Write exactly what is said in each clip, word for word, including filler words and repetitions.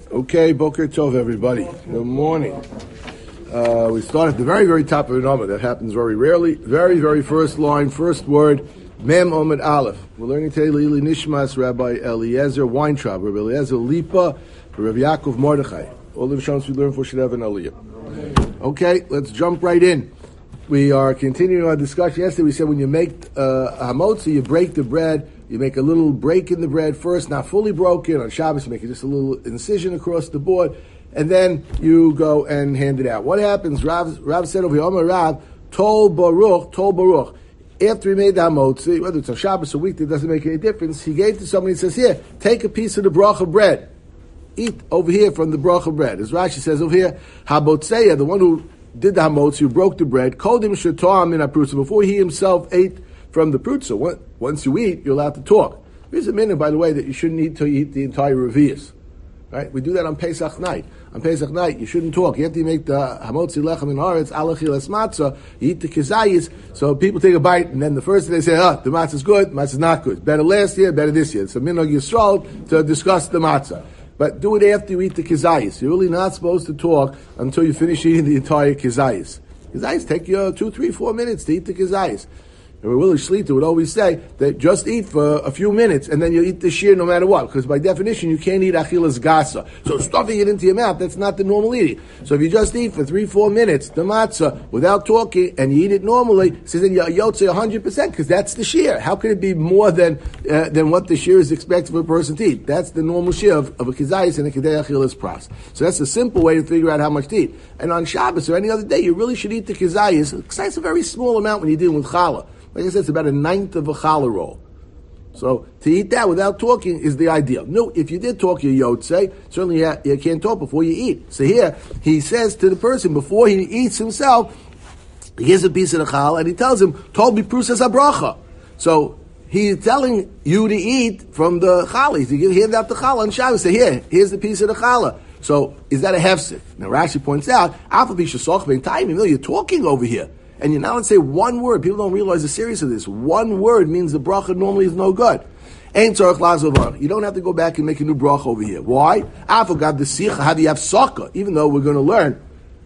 Okay, Boker Tov, everybody. Good morning. Uh, we start at the very, very top of the number. That happens very rarely. Very, very first line, first word, Mem Omid Aleph. We're learning today Lili Nishmas, Rabbi Eliezer Weintraub, Rabbi Eliezer Lipa, Rabbi Yaakov Mordechai. All the Shams we learn for should have an Aliyah. Okay, let's jump right in. We are continuing our discussion. Yesterday we said when you make uh, hamotzi, you break the bread, you make a little break in the bread first, not fully broken. On Shabbos you make just a little incision across the board, and then you go and hand it out. What happens? Rav, Rav said over here, Omer Rav, Tol Baruch, Tol Baruch. After he made the hamotzi, whether it's on Shabbos or weekday, it doesn't make any difference. He gave to somebody and says, here, take a piece of the bracha bread. Eat over here from the bracha bread. As Rashi says over here, Habotzeya, the one who did the hamotzi, who broke the bread, kodim shetoam min aprutza, before he himself ate from the prutza. Once you eat, you're allowed to talk. There's a minute, by the way, that you shouldn't eat till you eat the entire revius. Right? We do that on Pesach night. On Pesach night, you shouldn't talk. You have to make the hamotzi lechem in haaretz, alachilas matzah, you eat the kezayis, so people take a bite, and then the first day they say, ah, the matzah is good, matzah is not good. Better last year, better this year. It's a minhag Yisrael to discuss the matzah. But do it after you eat the kizayis. You're really not supposed to talk until you finish eating the entire kizayis. Kizayis take you two, three, four minutes to eat the kizayis. And Willi Shlita would always say that just eat for a few minutes and then you'll eat the shear no matter what. Because by definition, you can't eat achilas gasa. So stuffing it into your mouth, that's not the normal eating. So if you just eat for three, four minutes, the matzah, without talking, and you eat it normally, it says then you're yotze one hundred percent, because that's the shear. How could it be more than uh, than what the shear is expected for a person to eat? That's the normal shear of, of a kizayis and a kedei achilas pras. So that's a simple way to figure out how much to eat. And on Shabbos or any other day, you really should eat the kizayis. Kizayis is a very small amount when you're dealing with challah. Like I said, it's about a ninth of a challah roll. So to eat that without talking is the ideal. No, if you did talk, you yotze, certainly you, you can't talk before you eat. So here, he says to the person, before he eats himself, he gives a piece of the challah, and he tells him, Tol bi prusas habracha. So he's telling you to eat from the challah. He hand out the challah on Shabbos. Say, here, here's the piece of the challah. So is that a hefsek? Now Rashi points out, you're talking over here. And you're not allowed to say one word. People don't realize the seriousness of this. One word means the bracha normally is no good. Ain't tzarich lazavar. You don't have to go back and make a new bracha over here. Why? I forgot the sicha. How do you have saka? Even though we're going to learn,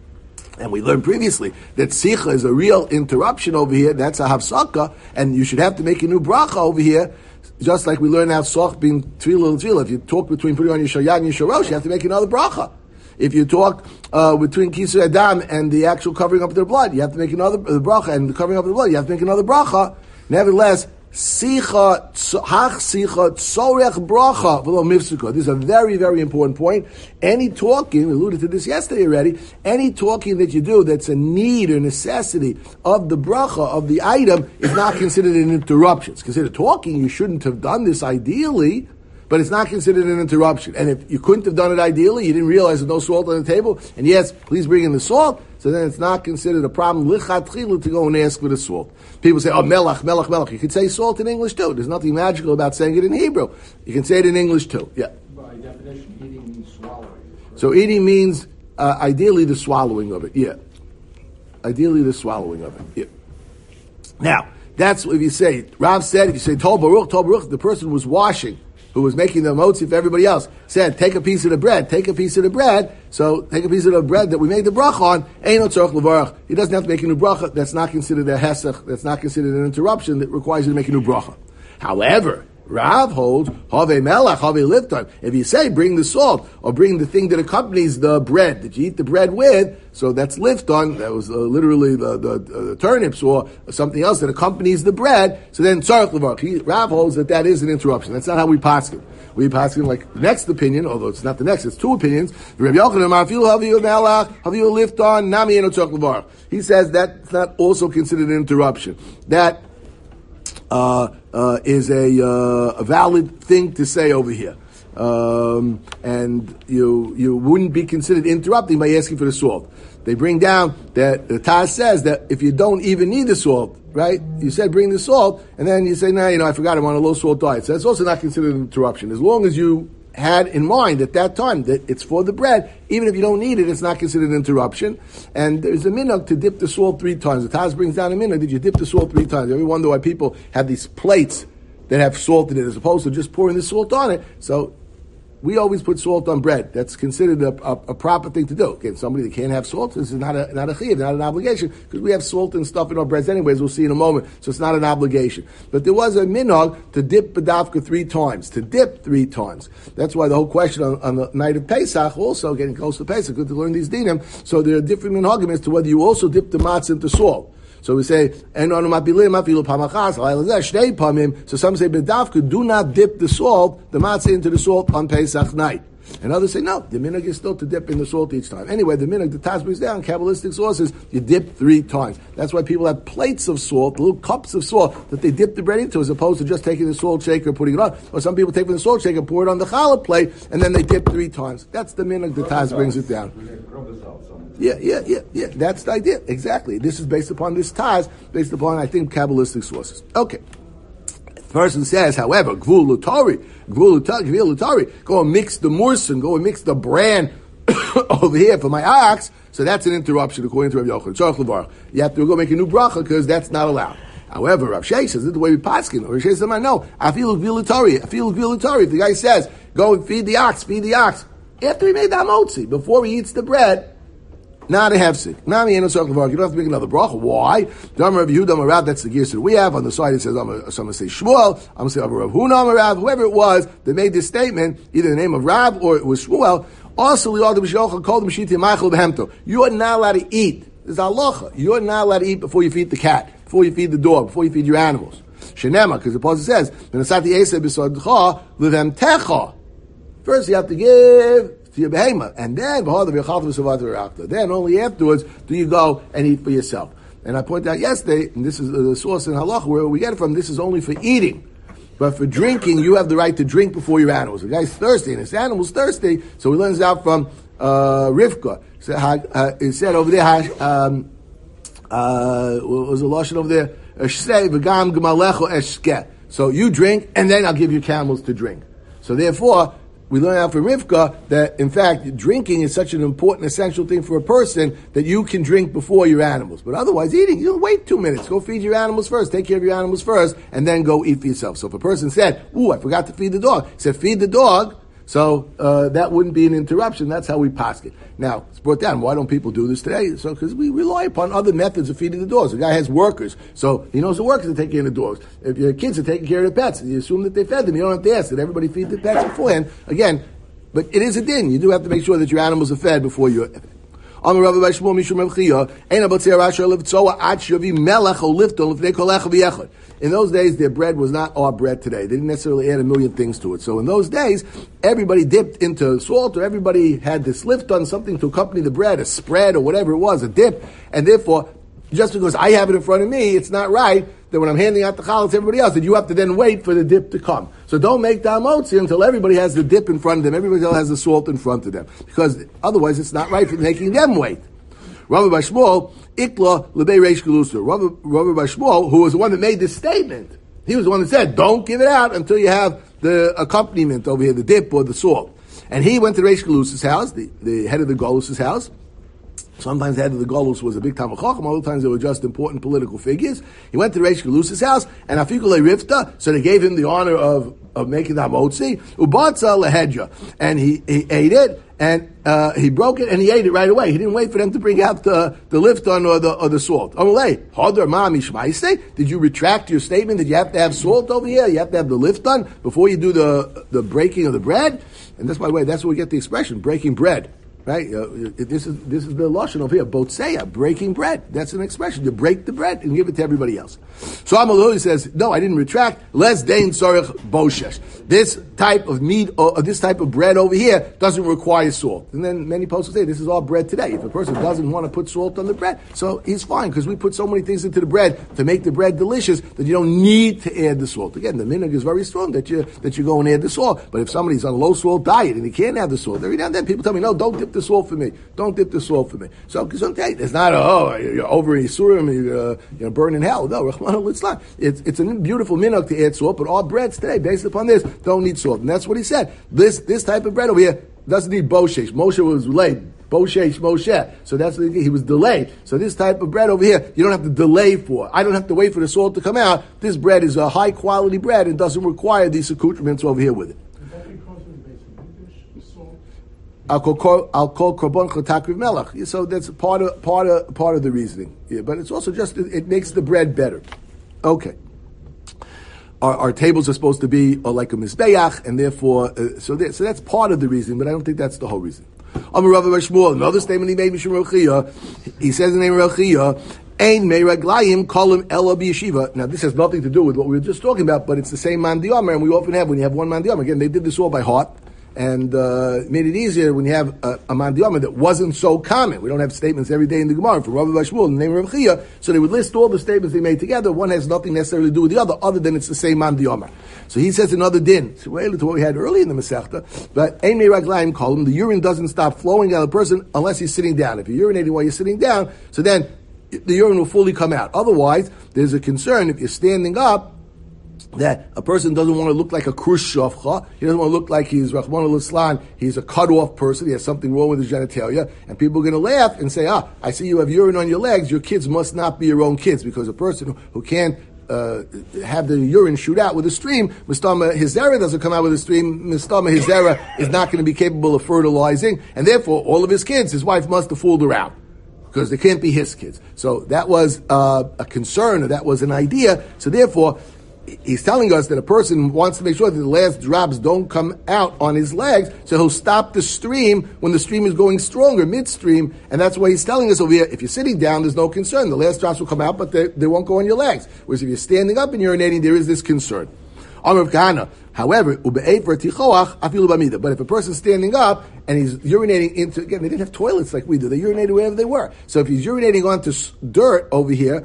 and we learned previously, that sicha is a real interruption over here. That's a hafsaka, and you should have to make a new bracha over here. Just like we learned how soch being tefillah tefillah. If you talk between putting on your shayat and your sharosh, you have to make another bracha. If you talk uh, between kisur adam and the actual covering up of their blood, you have to make another the bracha, and the covering up of the blood, you have to make another bracha. Nevertheless, sicha hach sicha tzorech bracha v'lo mifsuka. This is a very, very important point. Any talking, we alluded to this yesterday already, any talking that you do that's a need or necessity of the bracha, of the item, is not considered an interruption. It's considered talking. You shouldn't have done this ideally, but it's not considered an interruption. And if you couldn't have done it ideally, you didn't realize there's no salt on the table, and yes, please bring in the salt, so then it's not considered a problem lichatchila to go and ask for the salt. People say, oh, melach, melach, melach. You can say salt in English too. There's nothing magical about saying it in Hebrew. You can say it in English too. Yeah. By definition, eating means swallowing. So eating means, uh, ideally, the swallowing of it. Yeah. Ideally, the swallowing of it. Yeah. Now, that's what if you say, Rav said, if you say, Tol Baruch, Tol Baruch, the person was washing, who was making the motzi for everybody else, said, take a piece of the bread, take a piece of the bread, so take a piece of the bread that we made the bracha on, Eino tzorich levarach. He doesn't have to make a new bracha. That's not considered a hesach, that's not considered an interruption that requires you to make a new bracha. However, Rav holds, have melach, have lifton. If you say, bring the salt, or bring the thing that accompanies the bread, that you eat the bread with, so that's lifton, that was uh, literally the, the, uh, the turnips, or something else that accompanies the bread, so then tzarich levarach. Rav holds that that is an interruption. That's not how we paskin. We paskin like the next opinion, although it's not the next, it's two opinions. Rabbi Yochanan, have you melach, have you lifton, nami eno tzarich levarach. He says that's not also considered an interruption. That Uh, uh, is a, uh, a valid thing to say over here. Um, and you you wouldn't be considered interrupting by asking for the salt. They bring down that the Taz says that if you don't even need the salt, right? You said bring the salt, and then you say, no, nah, you know, I forgot I'm on a low salt diet. So that's also not considered an interruption. As long as you had in mind at that time that it's for the bread, even if you don't need it, it's not considered an interruption. And there's a minhag to dip the salt three times. The Taz brings down a minhag. Did you dip the salt three times? You ever wonder why people have these plates that have salt in it as opposed to just pouring the salt on it? So we always put salt on bread. That's considered a, a, a proper thing to do. Again, somebody that can't have salt, this is not a not a chiyuv, not an obligation, because we have salt and stuff in our breads anyways. We'll see in a moment, so it's not an obligation. But there was a minhag to dip bedavka three times, to dip three times. That's why the whole question on, on the night of Pesach, also getting close to Pesach, good to learn these dinim. So there are different minhagim as to whether you also dip the matzah into salt. So we say, so some say bedavka, do not dip the salt, the matzah into the salt on Pesach night. And others say, no, the minhag is still to dip in the salt each time. Anyway, the minhag, the Taz brings down, Kabbalistic sources, you dip three times. That's why people have plates of salt, little cups of salt, that they dip the bread into, as opposed to just taking the salt shaker, putting it on. Or some people take from the salt shaker, pour it on the challah plate, and then they dip three times. That's the minhag, the Taz brings it down. Yeah, yeah, yeah, yeah. That's the idea. Exactly. This is based upon this Taz, based upon, I think, Kabbalistic sources. Okay. The person says, however, Gvul Lutari, Gvul Lutari, go and mix the mursin, go and mix the bran over here for my ox. So that's an interruption according to Rav Yochanan. You have to go make a new bracha because that's not allowed. However, Rav Shei says, this is the way we paskin. Rav Shei says, no, I feel Gvul Lutari, I feel Gvul Lutari. If the guy says, go and feed the ox, feed the ox, after he made the hamotzi, before he eats the bread, not a hefsek. Nami ain't no circle of arc. You don't have to make another bracha. Why? Dhamma Rav Yehuda Marav, that's the gears that we have. On the side it says, I'm going to say Shmuel, I'm going to say Rav Huna Marav, whoever it was that made this statement, either the name of Rav or it was Shmuel. Also, you are not allowed to eat. This is halacha. You're not allowed to eat before you feed the cat, before you feed the dog, before you feed your animals. Shenema, because the passage says, first you have to give to your behemoth, and then then only afterwards do you go and eat for yourself. And I pointed out yesterday, and this is the source in halacha where we get it from, this is only for eating. But for drinking, you have the right to drink before your animals. The guy's thirsty, and his animal's thirsty, so he learns out from uh, Rivka. So, uh, it said over there, um, uh, what was the lashon over there? So you drink, and then I'll give you camels to drink. So therefore, we learn out from Rivka that, in fact, drinking is such an important, essential thing for a person that you can drink before your animals. But otherwise, eating, you'll wait two minutes. Go feed your animals first. Take care of your animals first, and then go eat for yourself. So if a person said, ooh, I forgot to feed the dog, he said, feed the dog, so uh, that wouldn't be an interruption. That's how we pass it. Now, it's brought down. Why don't people do this today? So, because we rely upon other methods of feeding the dogs. The guy has workers, so he knows the workers are taking care of the dogs. If your kids are taking care of the pets, you assume that they fed them. You don't have to ask. Did everybody feed the pets beforehand? Again, but it is a din. You do have to make sure that your animals are fed before you're. In those days, their bread was not our bread today. They didn't necessarily add a million things to it. So in those days, everybody dipped into salt, or everybody had this lift on something to accompany the bread, a spread or whatever it was, a dip. And therefore, just because I have it in front of me, it's not right that when I'm handing out the challah to everybody else, that you have to then wait for the dip to come. So don't make the hamotzi until everybody has the dip in front of them, everybody else has the salt in front of them. Because otherwise it's not right for making them wait. Rabbi Bashmuel, Ikla Lebei Reish Galusa. Rabbi Bashmuel, who was the one that made this statement, he was the one that said, don't give it out until you have the accompaniment over here, the dip or the salt. And he went to Reish Galusa's house, the, the head of the Galus's house. Sometimes the head of the Golus was a big Talmid Chacham, other times they were just important political figures. He went to Reish Galus's house, and Afikule Rifta, so they gave him the honor of, of making the hamotzi, Ubatza Lehedja. And he, he ate it, and uh, he broke it, and he ate it right away. He didn't wait for them to bring out the, the lifton or the, or the salt. Did you retract your statement that you have to have salt over here? You have to have the lifton before you do the, the breaking of the bread? And that's, by the way, that's where we get the expression, breaking bread. Right? Uh, this is this is the lashon over here. Botseya, breaking bread. That's an expression. You break the bread and give it to everybody else. So Amaloi says, no, I didn't retract. Les dein sorech boshesh. This type of meat or this type of bread over here doesn't require salt. And then many posts say this is all bread today. If a person doesn't want to put salt on the bread, so he's fine because we put so many things into the bread to make the bread delicious that you don't need to add the salt. Again, the minhag is very strong that you that you go and add the salt. But if somebody's on a low salt diet and he can't have the salt, every now and then people tell me, no, don't dip the salt for me. Don't dip the salt for me. So, because okay, it's not, a, oh, you're over in Yisurim, you're, uh, you're burning in hell. No, Rahman al-Islam. It's, it's a beautiful minhag to add salt, but all breads today, based upon this, don't need salt. And that's what he said. This, this type of bread over here doesn't need boshesh. Moshe was late. Boshesh Moshe. So that's what he, he was delayed. So this type of bread over here, you don't have to delay for. I don't have to wait for the salt to come out. This bread is a high quality bread and doesn't require these accoutrements over here with it. Is that because of the basic English? I'll call I'll call korban chotakriv melach. So that's part of part of part of the reasoning. Yeah, but it's also just it makes the bread better. Okay. Our, our tables are supposed to be uh, like a mizbeach, and therefore, uh, so there, so that's part of the reason, but I don't think that's the whole reason. Another statement he made, Mishum Rechia, he says in the name of Rechia, Ein meiraglayim kolim ela b'yeshiva. Now this has nothing to do with what we were just talking about, but it's the same man diyomer, and we often have when you have one man diyomer. Again, they did this all by heart, and uh, made it easier when you have a, a man diyomer that wasn't so common. We don't have statements every day in the Gemara from Rabbi Bashmuel in the name of Rechia, so they would list all the statements they made together. One has nothing necessarily to do with the other, other than it's the same man diyomer. So he says another din. So related to what we had earlier in the Masechta, but ein meiraglayim kolim, the urine doesn't stop flowing out of the person unless he's sitting down. If you're urinating while you're sitting down, so then the urine will fully come out. Otherwise, there's a concern if you're standing up that a person doesn't want to look like a Khrushchevcha. He doesn't want to look like he's Rahman al-Islam. He's a cut-off person. He has something wrong with his genitalia. And people are going to laugh and say, ah, I see you have urine on your legs. Your kids must not be your own kids, because a person who can't uh, have the urine shoot out with a stream, Mistama Hizera doesn't come out with a stream, Mistama Hizera is not going to be capable of fertilizing, and therefore all of his kids, his wife must have fooled around, because they can't be his kids. So that was uh, a concern, or that was an idea. So therefore, he's telling us that a person wants to make sure that the last drops don't come out on his legs, so he'll stop the stream when the stream is going stronger, midstream, and that's why he's telling us over here, if you're sitting down, there's no concern. The last drops will come out, but they, they won't go on your legs. Whereas if you're standing up and urinating, there is this concern. However, but if a person's standing up and he's urinating into, again, they didn't have toilets like we do. They urinated wherever they were. So if he's urinating onto dirt over here,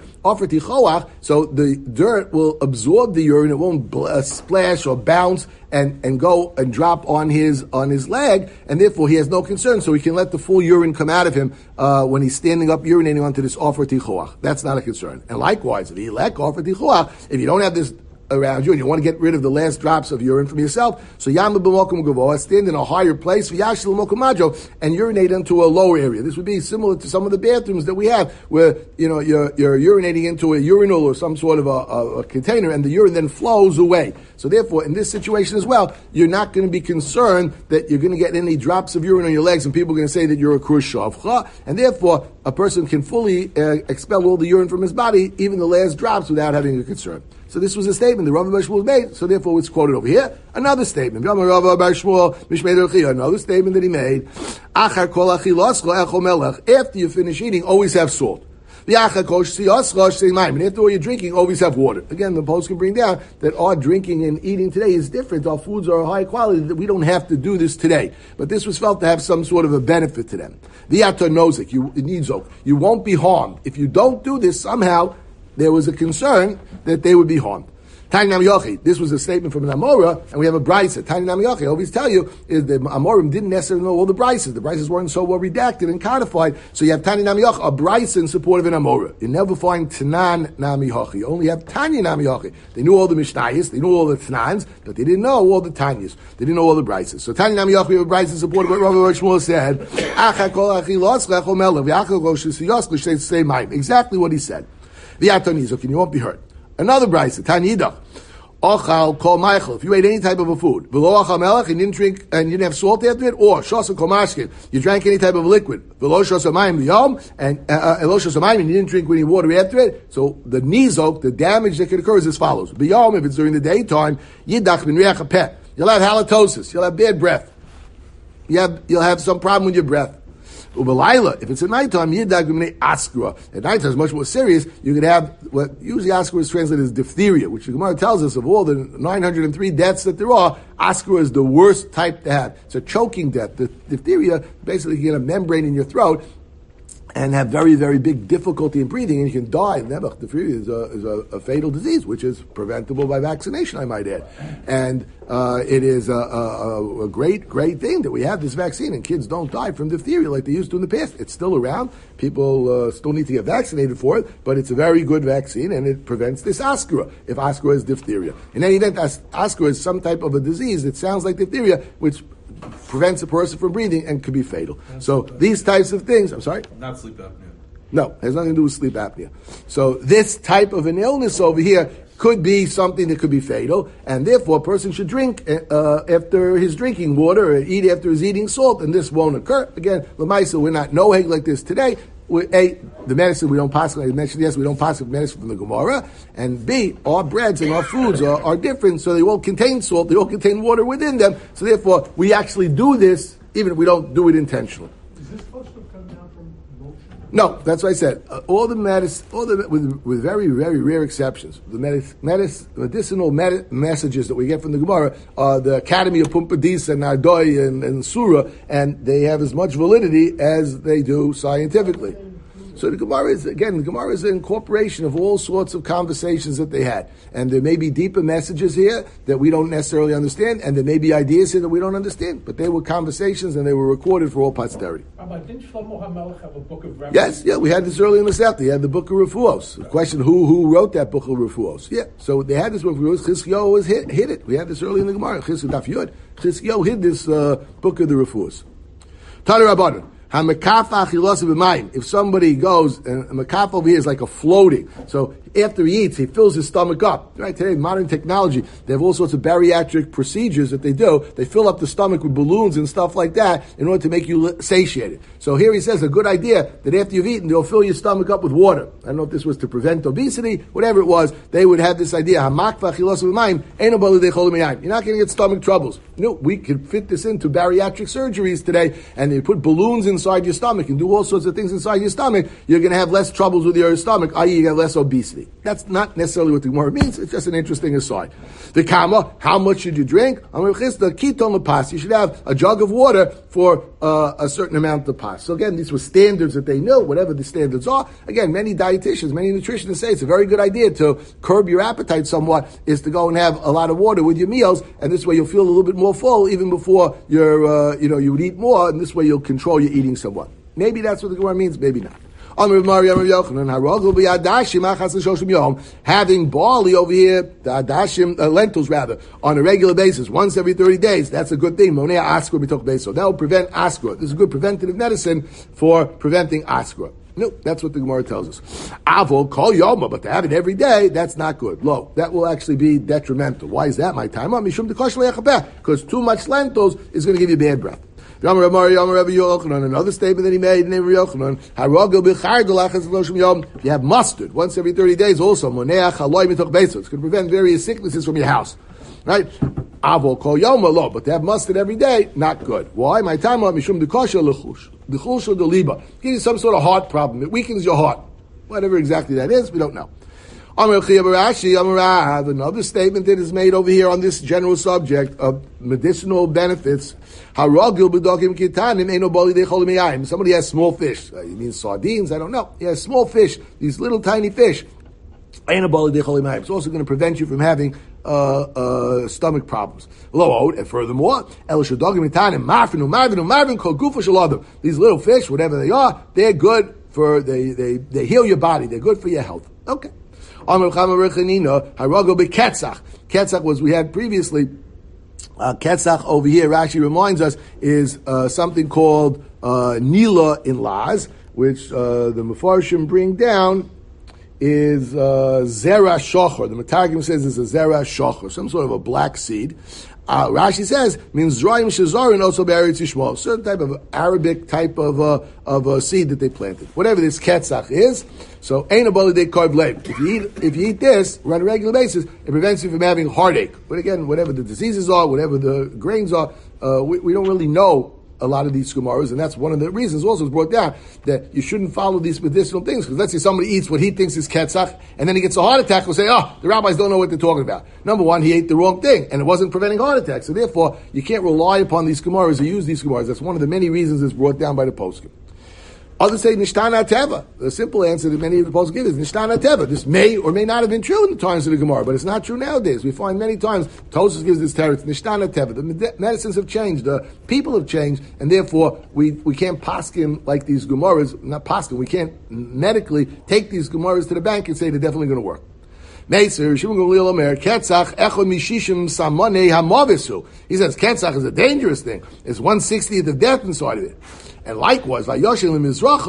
so the dirt will absorb the urine. It won't uh, splash or bounce and, and go and drop on his on his leg, and therefore he has no concern. So he can let the full urine come out of him uh, when he's standing up urinating onto this offer tichoach. That's not a concern. And likewise, if he lack offer tichoach, if you don't have this around you, and you want to get rid of the last drops of urine from yourself, so Yama b'mokum gavoa, stand in a higher place, v'yashil mokum majo, and urinate into a lower area. This would be similar to some of the bathrooms that we have, where you know you're, you're urinating into a urinal or some sort of a, a, a container, and the urine then flows away. So therefore, in this situation as well, you're not going to be concerned that you're going to get any drops of urine on your legs, and people are going to say that you're a Khrushchevcha, and therefore a person can fully uh, expel all the urine from his body, even the last drops, without having a concern. So this was a statement that Rabbi Bar Shmuel made, so therefore it's quoted over here. Another statement. Another statement that he made. After you finish eating, always have salt. And after all you're drinking, always have water. Again, the post can bring down that our drinking and eating today is different. Our foods are high quality, that we don't have to do this today. But this was felt to have some sort of a benefit to them. The nozik, you need zok. You won't be harmed. If you don't do this, somehow there was a concern that they would be harmed. Tani Nam Yochi. This was a statement from an Amora, and we have a brisa. Tani Nam Yochi. I always tell you is the Amorim didn't necessarily know all the brises. The brises weren't so well redacted and codified. So you have Tani Nam Yochi, a brisa in support of an Amora. You never find Tanan Nam Yochi. You only have Tanya Nam Yochi. They knew all the Mishnayos, they knew all the Tanans, but they didn't know all the Tanyas. They didn't know all the brises. So Tani Nam Yochi, a brisa in support of what Rabbi Shmuel said. Exactly what he said. The Atonizok, and you won't be hurt. Another brisa, Tanidach. Ochal kol Michael. If you ate any type of a food, below achal melech, and you didn't drink, and you didn't have salt after it, or shosa kol mashkin, you drank any type of liquid, below shosa mayim liyom, and uh, below shosa mayim, and you didn't drink any water after it. So the nizok, the damage that could occur is as follows: biyom, if it's during the daytime, yidach min riach pet. You'll have halitosis. You'll have bad breath. You have, you'll have some problem with your breath. Ubelayla, if it's at nighttime, yidag b'mnei askura. At nighttime, it's much more serious. You could have what usually askura is translated as diphtheria, which the Gemara tells us of all the nine hundred three deaths that there are, askura is the worst type to have. It's a choking death. The diphtheria, basically, you get a membrane in your throat and have very, very big difficulty in breathing, and you can die. Nebuch, diphtheria is, a, is a, a fatal disease, which is preventable by vaccination, I might add. And uh, it is a, a, a great, great thing that we have this vaccine, and kids don't die from diphtheria like they used to in the past. It's still around. People uh, still need to get vaccinated for it, but it's a very good vaccine, and it prevents this askura, if askura is diphtheria. In any event, as- askura is some type of a disease that sounds like diphtheria, which prevents a person from breathing and could be fatal. Not so these types of things, I'm sorry? Not sleep apnea. No, it has nothing to do with sleep apnea. So this type of an illness over here could be something that could be fatal, and therefore a person should drink uh, after his drinking water or eat after his eating salt, and this won't occur. Again, Lamaisa, we're not noheg like this today. We, A, the medicine we don't possibly, I mentioned yes, we don't possibly medicine from the Gemara, and B, our breads and our foods are, are different, so they won't contain salt, they all contain water within them, so therefore we actually do this even if we don't do it intentionally. Is this supposed to come down from motion? No, that's what I said. Uh, all the medicine, all the with, with very very rare exceptions, the medic, medic, medicinal med- messages that we get from the Gemara are the Academy of Pumpadisa and Ardoi and, and Surah, and they have as much validity as they do scientifically. So the Gemara is, again, the Gemara is an incorporation of all sorts of conversations that they had. And there may be deeper messages here that we don't necessarily understand, and there may be ideas here that we don't understand. But they were conversations and they were recorded for all posterity. Rabbi, didn't Shlomo HaMelech have a book of remedies? Yes, yeah, we had this earlier in the Sefta. He had the book of Refuos. The question, who who wrote that book of Refuos? Yeah, so they had this book of Refuos. Chizkiyahu was hit, hid it. We had this earlier in the Gemara. Chizkiyahu Daf Yud. Chizkiyahu hid this uh, book of the Refuos. Tani Rabbanan. If somebody goes, and a makaf over here is like a floating. So after he eats, he fills his stomach up. Right today, modern technology, they have all sorts of bariatric procedures that they do. They fill up the stomach with balloons and stuff like that in order to make you satiated. So here he says a good idea that after you've eaten, they'll fill your stomach up with water. I don't know if this was to prevent obesity, whatever it was. They would have this idea. You're not going to get stomach troubles. You know, we could fit this into bariatric surgeries today, and they put balloons inside your stomach and do all sorts of things inside your stomach. You're going to have less troubles with your stomach, that is you get less obesity. That's not necessarily what the Gemara means. It's just an interesting aside. The Kama, how much should you drink? You should have a jug of water for uh, a certain amount of pas. So again, these were standards that they knew, whatever the standards are. Again, many dietitians, many nutritionists say it's a very good idea to curb your appetite somewhat, is to go and have a lot of water with your meals, and this way you'll feel a little bit more full even before you're, uh, you know, you would eat more, and this way you'll control your eating somewhat. Maybe that's what the Gemara means, maybe not. Having barley over here, the adashim, uh, lentils rather, on a regular basis, once every thirty days, that's a good thing. Monea askra b'tok beso. That will prevent askra. This is a good preventative medicine for preventing askra. No, that's what the Gemara tells us. Avol kol yoma, but to have it every day, that's not good. Lo, that will actually be detrimental. Why is that, my time? Because too much lentils is going to give you bad breath. Another statement that he made in Yochanan, if you have mustard once every thirty days also, it's going to prevent various sicknesses from your house. Right? But to have mustard every day, not good. Why? My time on Mishum Dekosha Lechush. Dechush Deliba. Gives you some sort of heart problem. It weakens your heart. Whatever exactly that is, we don't know. Another statement that is made over here on this general subject of medicinal benefits. Somebody has small fish. Uh, you mean sardines? I don't know. He has small fish, these little tiny fish. It's also going to prevent you from having uh, uh, stomach problems. And furthermore, these little fish, whatever they are, they're good for, they, they, they heal your body. They're good for your health. Okay. Ketzach was, we had previously, uh, Ketzach over here, Rashi reminds us, is uh, something called uh, Nila in Laz, which uh, the Mefarshim bring down, is uh, Zera Shochor. The Matargim says it's a Zera Shochor, some sort of a black seed. Uh, Rashi says means Zraim Shazarin also Be'eretz Yishmael, certain type of Arabic type of uh, of a seed that they planted. Whatever this ketzach is, so ain't a they carb leib. If you eat if you eat this on a regular basis, it prevents you from having heartache. But again, whatever the diseases are, whatever the grains are, uh, we, we don't really know a lot of these gemaras, and that's one of the reasons also it's brought down that you shouldn't follow these medicinal things, because let's say somebody eats what he thinks is ketzach, and then he gets a heart attack, we'll say, oh, the rabbis don't know what they're talking about. Number one, he ate the wrong thing, and it wasn't preventing heart attacks, so therefore, you can't rely upon these gemaras or use these gemaras. That's one of the many reasons it's brought down by the poskim. Others say Nishtana Teva. The simple answer that many of the poskim give is Nishtana Teva. This may or may not have been true in the times of the Gemara, but it's not true nowadays. We find many times Tosfos gives this teretz Nishtana Teva. The medicines have changed, the people have changed, and therefore we, we can't paskin like these Gemaras. Not paskin. We can't medically take these Gemaras to the bank and say they're definitely going to work. He says Ketzach is a dangerous thing. It's one sixtieth of death inside of it. And likewise, and if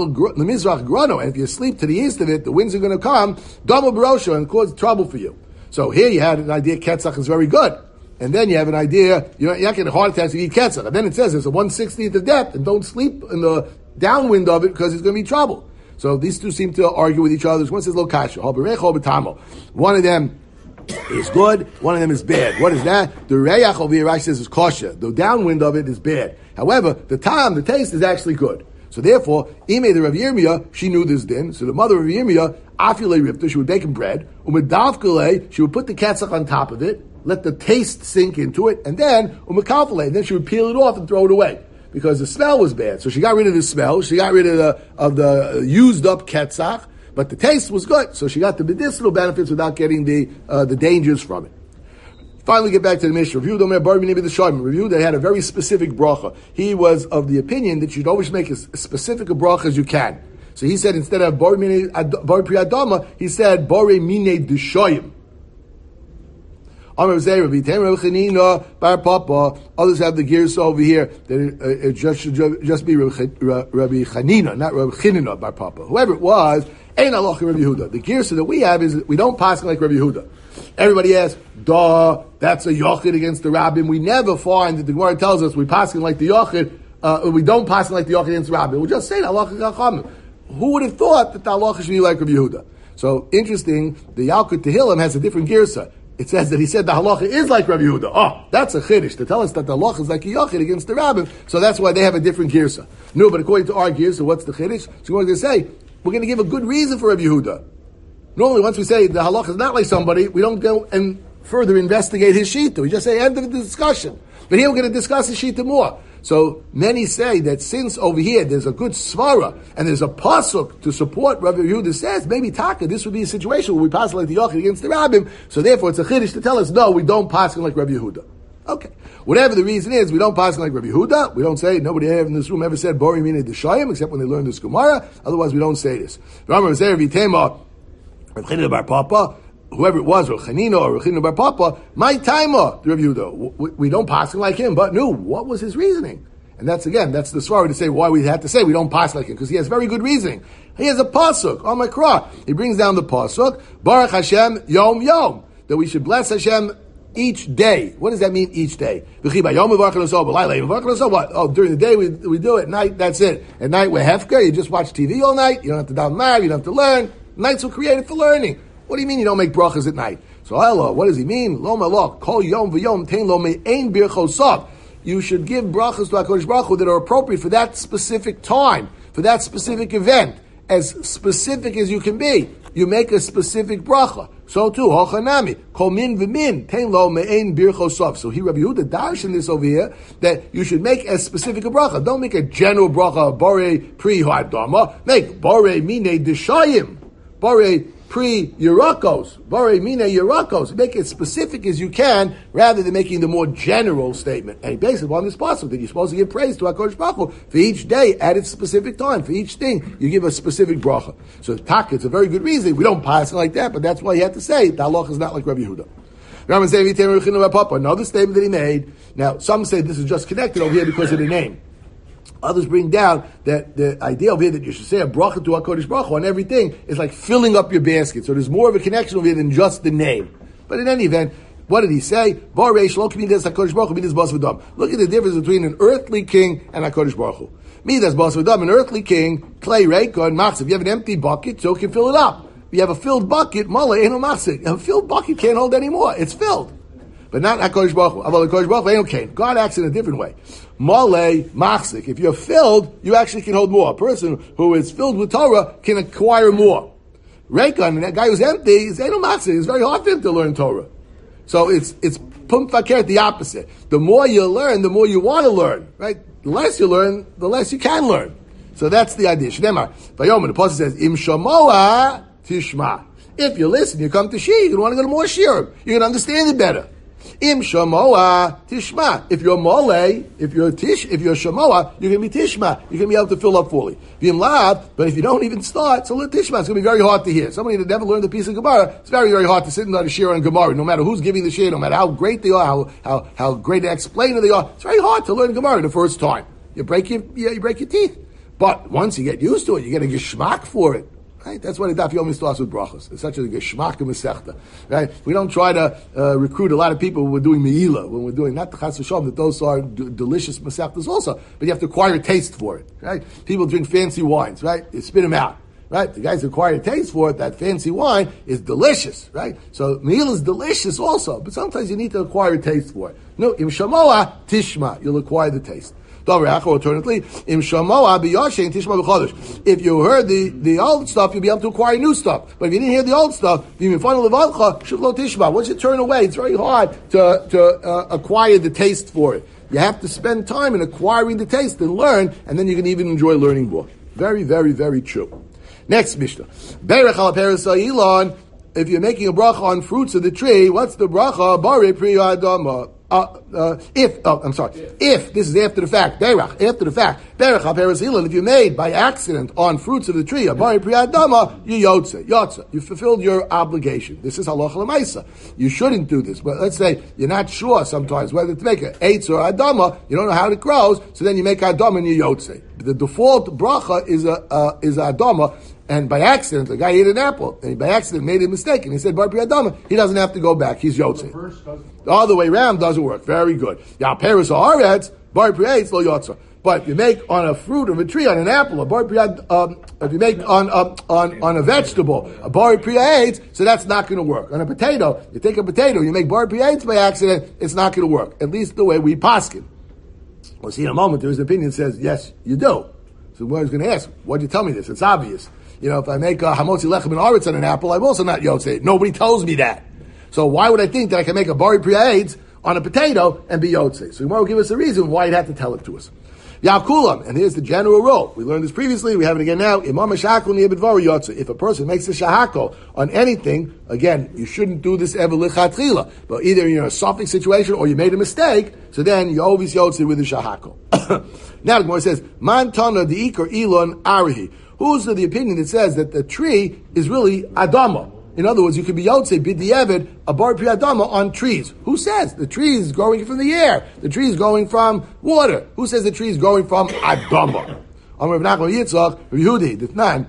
you sleep to the east of it, the winds are going to come, double barosha, and cause trouble for you. So here you had an idea ketzach is very good. And then you have an idea, you're not, you're not getting heart attacks if you eat ketzach. And then it says there's a one sixtieth of depth, and don't sleep in the downwind of it because it's going to be trouble. So these two seem to argue with each other. One says lo kasha, one of them is good, one of them is bad. What is that? The reyach over here, Rashi says, is kosher. The downwind of it is bad. However, the tam, the taste, is actually good. So therefore, Ime the Rav Yirmiyah, she knew this din. So the mother of Rav Yirmiyah, Afile Rifta, she would bake him bread. Umedavkale, she would put the ketzach on top of it, let the taste sink into it, and then umekalfale, and then she would peel it off and throw it away because the smell was bad. So she got rid of the smell, she got rid of the of the used up ketzach, but the taste was good. So she got the medicinal benefits without getting the uh, the dangers from it. Finally, get back to the Mishnah. Review the Bar Minabi the Sharm. Review that had a very specific bracha. He was of the opinion that you'd always make as specific a bracha as you can. So he said instead of Bar Mine Bar Pri Adama, he said Bar Mine D'Shoyim. Others have the gears over here that it, uh, it just should just be Rabbi Chanina, not Rabbi Chanina bar Papa. Whoever it was, ain't halacha Rabbi Yehuda. The gears that we have is that we don't pass like Rabbi Yehuda. Everybody asks, duh, that's a yochid against the rabbin. We never find that the Gemara tells us we pass like the yochid, uh, we don't pass like the yochid against the rabbin. We just say halacha chachamim. Who would have thought that the halacha should be like Rabbi Yehuda? So interesting, the Yalkut Tehillim has a different girsa. It says that he said the halacha is like Rabbi Yehuda. Oh, that's a chiddush to tell us that the halacha is like a yochid against the rabbin. So that's why they have a different girsa. No, but according to our girsa, what's the chiddush? So we're going to say we're going to give a good reason for Rabbi Yehuda. Normally, once we say the halacha is not like somebody, we don't go and further investigate his shita. We just say end of the discussion. But here we're going to discuss his shita more. So many say that since over here there's a good svara and there's a pasuk to support Rabbi Yehuda says, maybe taka, this would be a situation where we pass like the yochid against the rabbim. So therefore it's a chiddush to tell us, no, we don't pass like Rabbi Yehuda. Okay. Whatever the reason is, we don't pass like Rabbi Yehuda. We don't say, nobody in this room ever said Bori Mina D'Shayim, except when they learned this Gemara. Otherwise we don't say this. Whoever it was, or Chanina or Chanina bar Papa, my timer, the Rabbi Yehuda. We, we don't pass him like him, but no, what was his reasoning? And that's again, that's the svara to say why we have to say we don't pass like him, because he has very good reasoning. He has a pasuk on my krah. He brings down the pasuk, Baruch Hashem Yom Yom, that we should bless Hashem each day. What does that mean, each day? What? Oh, during the day we we do it. At night, that's it. At night we're hefker. You just watch T V all night. You don't have to daven ma'ariv. You don't have to learn. Nights were created for learning. What do you mean you don't make brachas at night? So Allah, what does he mean? Lo malach kol yom v'yom tein lo me'ein birchosav. You should give brachas to HaKadosh Baruch Hu that are appropriate for that specific time, for that specific event, as specific as you can be. You make a specific bracha. So too, hochanami kol min v'min tein lo me'ein birchosav. So he Rabbi Yehuda darshan in this over here that you should make as specific a bracha. Don't make a general bracha bore pri ha'adama. Make bore mine d'shayim. Bore Pri Yerakos, Bore Mine Yerakos. Make it specific as you can, rather than making the more general statement. And based upon this possible that you're supposed to give praise to HaKadosh Baruch Hu for each day at its specific time. For each thing, you give a specific bracha. So tak, it's a very good reason. We don't pass it like that, but that's why you have to say the halacha is not like Rabbi Yehuda. Another statement that he made. Now, some say this is just connected over here because of the name. Others bring down that the idea over here that you should say a bracha to HaKadosh Baruch Hu on everything is like filling up your basket. So there's more of a connection over here than just the name. But in any event, what did he say? Look at the difference between an earthly king and HaKadosh Baruch Hu. Midas bas v'dam, an earthly king, clay reika and machzor. If you have an empty bucket, so you can fill it up. If you have a filled bucket, mala eno machzor. A filled bucket can't hold anymore. It's filled. But not HaKadosh Baruch Hu. Aval HaKadosh Baruch Hu eno kain. God acts in a different way. Male machzik. If you're filled, you actually can hold more. A person who is filled with Torah can acquire more. Reikon, that guy who's empty, is eno machzik. It's very hard for him to learn Torah. So it's it's pum fakert, the opposite. The more you learn, the more you want to learn. Right? The less you learn, the less you can learn. So that's the idea. Shneimar. Vayomer, the pasuk says, Im shamoa tishma. If you listen, you come to Shir, you're going to want to go to more Shirim. You're going to understand it better. Im shamoa tishma. If you're mole, if you're tish, if you're shamoa, you're going to be tishma. You're going to be able to fill up fully. V'im lav, but if you don't even start, so little tishma, it's going to be very hard to hear. Somebody that never learned a piece of Gemara, it's very, very hard to sit on a shir on Gemara. No matter who's giving the shir, no matter how great they are, how how how great an explainer they are, it's very hard to learn Gemara the first time. You break your you, you break your teeth. But once you get used to it, you get a geschmack for it. Right? That's why the Daf Yomi starts with brachos. It's such a geschmack mesechta. Right? We don't try to uh, recruit a lot of people when we're doing meila, when we're doing not the chas v'shalom, that those are d- delicious mesechtas also, but you have to acquire a taste for it. Right? People drink fancy wines, right? You spit them out. Right? The guys acquire a taste for it. That fancy wine is delicious, right? So meal is delicious also, but sometimes you need to acquire a taste for it. No, im shamoa tishma, you'll acquire the taste. Alternatively, im shamoa b'yashin tishma b'chodesh. If you heard the, the old stuff, you'll be able to acquire new stuff. But if you didn't hear the old stuff, tishma. Once you turn away, it's very hard to to uh, acquire the taste for it. You have to spend time in acquiring the taste and learn, and then you can even enjoy learning more. Very, very, very true. Next Mishnah. Berach al peres ha'ilon. If you're making a bracha on fruits of the tree, what's the bracha? Bari priya adama. Uh, uh, if, oh, I'm sorry. If. if, this is after the fact, Berach, after the fact, Berach al peres ha'ilon, if you made by accident on fruits of the tree, a bari priya adama, you yotze, yotze. You fulfilled your obligation. This is halacha l'maisa. You shouldn't do this, but let's say you're not sure sometimes whether to make it eitz or adama, you don't know how it grows, so then you make adama and you yotze. The default bracha is a, uh, is a adama, and by accident, the guy ate an apple, and he by accident made a mistake, and he said, Bar Priyadama, he doesn't have to go back, he's Yotze. The other way around doesn't work. Very good. Ya Peres Haaretz, Bar Priyadz lo Yotze. But if you make on a fruit of a tree, on an apple, a Bar Priyad, um, if you make on, um, on, on a vegetable, a Bar Priyadz, so that's not going to work. On a potato, you take a potato, you make Bar Priyadz by accident, it's not going to work. At least the way we paskin. We'll see in a moment, there's an opinion that says, yes, you do. So I was going to ask, why'd you tell me this? It's obvious. You know, if I make a hamotzi lechem and aretz on an apple, I'm also not yotze. Nobody tells me that. So why would I think that I can make a bari priya on a potato and be yotze? So Gemara will give us a reason why it had to tell it to us. Yakulam, and here's the general rule. We learned this previously, we have it again now. Imam shahakol niyabedvar yotze. If a person makes a shahakol on anything, again, you shouldn't do this ever lichatchila. But either you're in a suffix situation or you made a mistake, so then you always yotze with the shahakol. Now the Gemara says, Man tana di'ikar ilon arihi. Who's of the opinion that says that the tree is really adama? In other words, you could be yotze b'di'evid a bar pri adama on trees. Who says the tree is growing from the air? The tree is growing from water. Who says the tree is growing from adama? Amar Rav Nachman Yitzchak, Rav Yehudi, D'Tnan,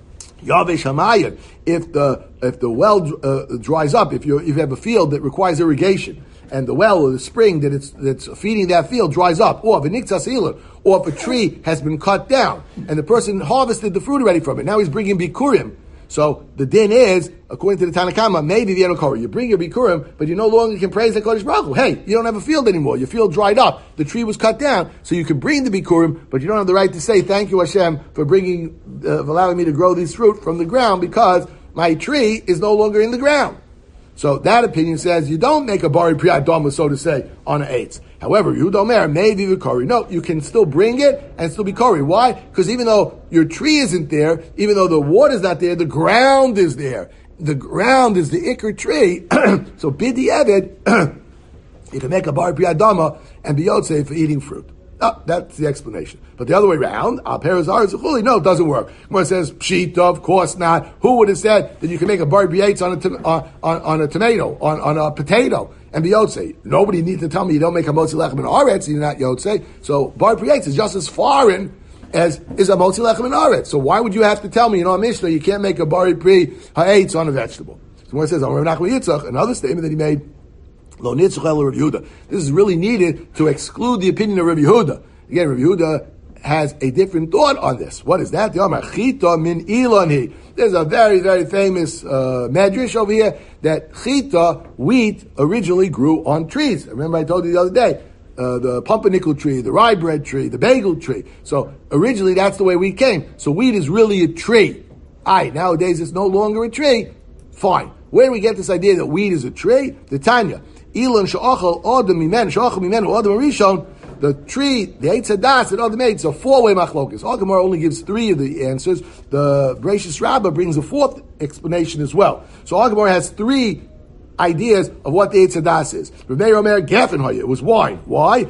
Yavesh Hamayin. If the if the well uh, dries up, if you if you have a field that requires irrigation, and the well or the spring that it's that's feeding that field dries up, or if a or if a tree has been cut down, and the person harvested the fruit already from it, now he's bringing bikurim. So the din is, according to the Tanakama, maybe the Enokori. You bring your bikurim, but you no longer can praise the Kodesh Baruch Hu. Hey, you don't have a field anymore. Your field dried up. The tree was cut down, so you can bring the bikurim, but you don't have the right to say, thank you Hashem for bringing, uh, for allowing me to grow this fruit from the ground, because my tree is no longer in the ground. So that opinion says you don't make a bari priyat dama, so to say, on an eitz. However, you don't matter, maybe the kori. No, you can still bring it and still be kori. Why? Because even though your tree isn't there, even though the water's not there, the ground is there. The ground is the ikr tree. So bidi eved, you can make a bari priyat dama and be yotze for eating fruit. Oh, that's the explanation. But the other way around, al peres haaretz chuli, no, it doesn't work. When it says pshita, of course not. Who would have said that you can make a bar bietz on a to, uh, on, on a tomato, on, on a potato, and be yotze? Nobody needs to tell me you don't make a motzi lechem and aretz, and you're not yotze. So bar bietz is just as foreign as is a motzi lechem and aretz. So why would you have to tell me in our Mishnah you can't make a bar pri ha'etz on a vegetable? So when it says, Rav Nachman Yitzchak, another statement that he made, Lo nitzchel Rav Yehuda. This is really needed to exclude the opinion of Rav Yehuda. Again, Rav Yehuda has a different thought on this. What is that? The Amar Chita min ilani. There's a very, very famous uh, medrash over here that chita, wheat, originally grew on trees. Remember I told you the other day, uh, the pumpernickel tree, the rye bread tree, the bagel tree. So originally that's the way wheat came. So wheat is really a tree. Aye, nowadays it's no longer a tree. Fine. Where do we get this idea that wheat is a tree? The Tanya. Ilan sha'achal adam mimen, sha'achal mimen, adam rishon. The tree, the Eitz Hadas, and other made, it's a four-way machlokas. Al Gemara only gives three of the answers. The Bereshis Rabbah brings a fourth explanation as well. So Al Gemara has three ideas of what the Eitz Hadas is. Rebbe Omer Geffen Hoya, it was wine. Why?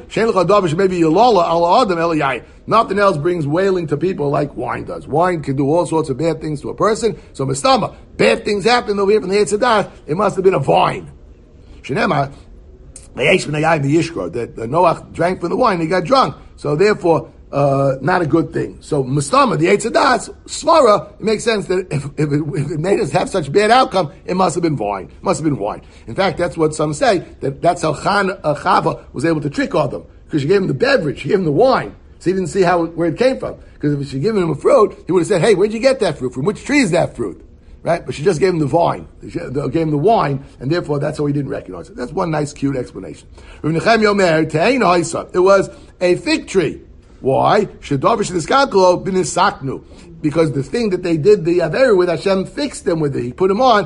Nothing else brings wailing to people like wine does. Wine can do all sorts of bad things to a person. So Mistama, bad things happen over here from the Eitz Hadas. It must have been a vine. That Noach drank from the wine, he got drunk. So therefore, uh, not a good thing. So Mustama, the Eitz Hadas, Svara, it makes sense that if, if, it, if it made us have such bad outcome, it must have been wine. It must have been wine. In fact, that's what some say, that that's how Chan, uh, Chava was able to trick all them. Because she gave him the beverage, she gave him the wine. So he didn't see how where it came from. Because if she had given him a fruit, he would have said, hey, where'd you get that fruit? From which tree is that fruit? Right? But she just gave him the wine. She gave him the wine, and therefore that's how he didn't recognize it. That's one nice, cute explanation. It was a fig tree. Why? Because the thing that they did the Aver with, Hashem fixed them with it. He put them on,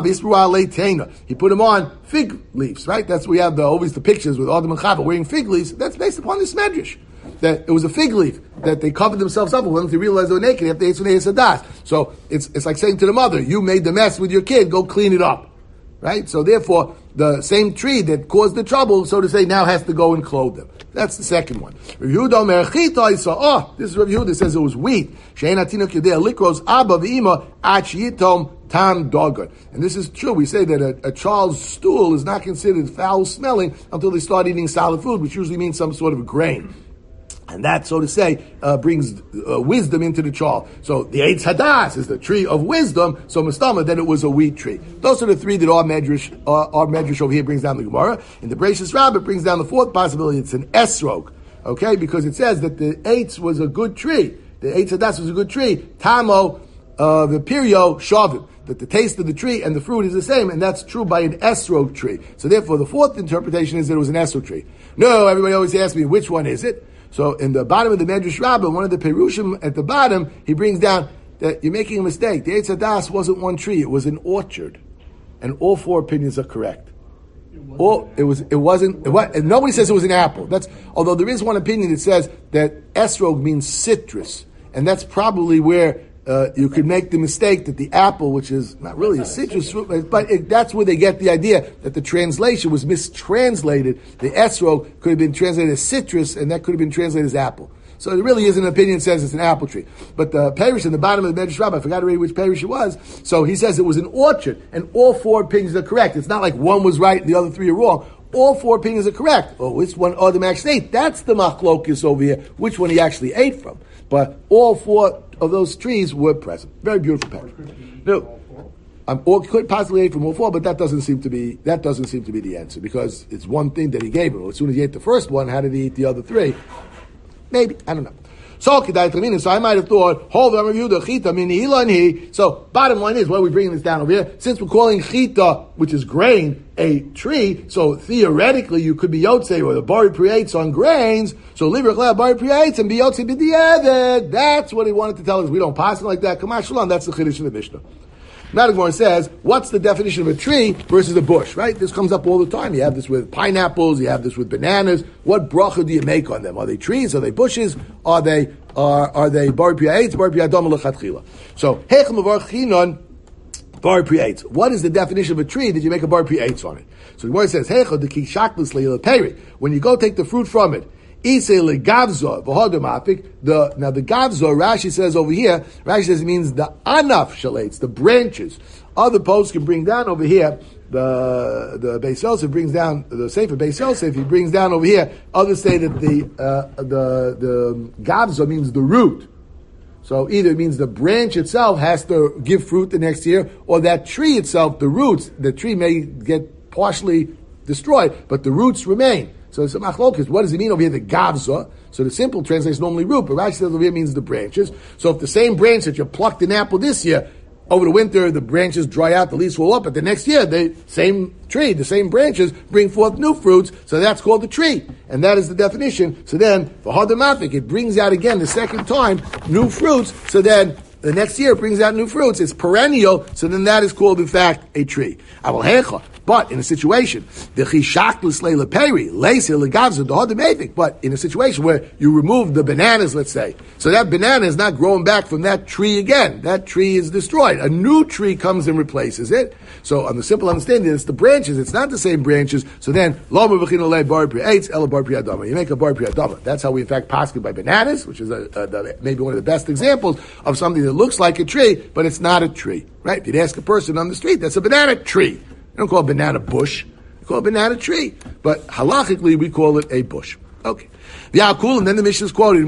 he put them on fig leaves, right? That's we have the, always the pictures with Adam and Chava wearing fig leaves. That's based upon this medrash. That it was a fig leaf that they covered themselves up with. Once they realized they were naked, they have to eat Eitz Hadas. So it's it's like saying to the mother, you made the mess with your kid, go clean it up. Right? So therefore, the same tree that caused the trouble, so to say, now has to go and clothe them. That's the second one. Rav Yehuda Omer Chita, oh, this is Rav Yehuda says it was wheat. She'ein hatinok yodea likros abba v'ima at sheyitom tam dogon. And this is true. We say that a, a child's stool is not considered foul smelling until they start eating solid food, which usually means some sort of grain. And that, so to say, uh, brings uh, wisdom into the child. So the Eitz Hadas is the tree of wisdom. So Mustama, then it was a wheat tree. Those are the three that our medrash, uh, our medrash over here brings down the Gemara. In the Bereshis Rabbah, it brings down the fourth possibility. It's an esrog, okay? Because it says that the Eitz was a good tree. The Eitz Hadas was a good tree. Tamo, uh, the Pirio, Shavim. That the taste of the tree and the fruit is the same, and that's true by an esrog tree. So therefore, the fourth interpretation is that it was an esrog tree. No, everybody always asks me, which one is it? So in the bottom of the Medrash Rabbah, one of the Perushim at the bottom, he brings down that you're making a mistake. The Eitz Hadas wasn't one tree; it was an orchard, and all four opinions are correct. All, it was. It wasn't. It was, and nobody says it was an apple. That's although there is one opinion that says that esrog means citrus, and that's probably where uh, you could make the mistake that the apple, which is not really a citrus fruit, but it, that's where they get the idea that the translation was mistranslated. The esrog could have been translated as citrus, and that could have been translated as apple. So it really is an opinion that says it's an apple tree. But the parish in the bottom of the Medrash Rabbah, I forgot to read which parish it was, so he says it was an orchard, and all four opinions are correct. It's not like one was right and the other three are wrong. All four opinions are correct. Oh, which one Adam actually ate? That's the machlokis over here, which one he actually ate from. But all four of those trees were present. Very beautiful parish. No, um, or could possibly ate from all four, but that doesn't seem to be that doesn't seem to be the answer, because it's one thing that he gave him. As soon as he ate the first one, how did he eat the other three? Maybe, I don't know. So, so I might have thought, so bottom line is, why are we bringing this down over here? Since we're calling chita, which is grain, a tree, so theoretically you could be yotze, or the bari priates on grains, so leave your bari priates and be yotze b'di'edet. That's what he wanted to tell us. We don't pass it like that. Come on, shalom, that's the chiddush in the Mishnah. Now the Gemara says, what's the definition of a tree versus a bush, right? This comes up all the time. You have this with pineapples, you have this with bananas. What bracha do you make on them? Are they trees? Are they bushes? Are they, are, are they bar pi'aitz, bar pi'adam l'chatchila? So, hechem avar chinon, bar pi'aitz. What is the definition of a tree that you make a bar pi'aitz on it? So the Gemara says, hechad the kishaklis le'il. When you go take the fruit from it, the now the gavzo, Rashi says over here, Rashi says it means the anaf shalates, the branches. Other posts can bring down over here, the the Beis Yosef brings down the Sefer Beis Yosef, he brings down over here. Others say that the uh, the the gavzo means the root. So either it means the branch itself has to give fruit the next year, or that tree itself, the roots, the tree may get partially destroyed, but the roots remain. So it's a machlokas. What does it mean over here? The gavza. So the simple translation is normally root, but Rashi says over here means the branches. So if the same branch that you plucked an apple this year, over the winter the branches dry out, the leaves fall up, but the next year the same tree, the same branches bring forth new fruits. So that's called the tree, and that is the definition. So then for hadamafik, it brings out again the second time new fruits. So then the next year it brings out new fruits. It's perennial. So then that is called in fact a tree. But in a situation, the chishaklis le'leperi, le'se le'gavza, the hadamafik. But in a situation where you remove the bananas, let's say, so that banana is not growing back from that tree again. That tree is destroyed. A new tree comes and replaces it. So on the simple understanding, it's the branches. It's not the same branches. So then, lo mevachino le bar pri'etz, ela bar pri'adama. You make a bar pri'adama. That's how we in fact paskin by bananas, which is a, a, a, maybe one of the best examples of something that looks like a tree, but it's not a tree. Right? If you'd ask a person on the street, that's a banana tree. They don't call it a banana bush. They call it a banana tree. But halachically, we call it a bush. Okay. V'yakul, and then the Mishnah is quoted.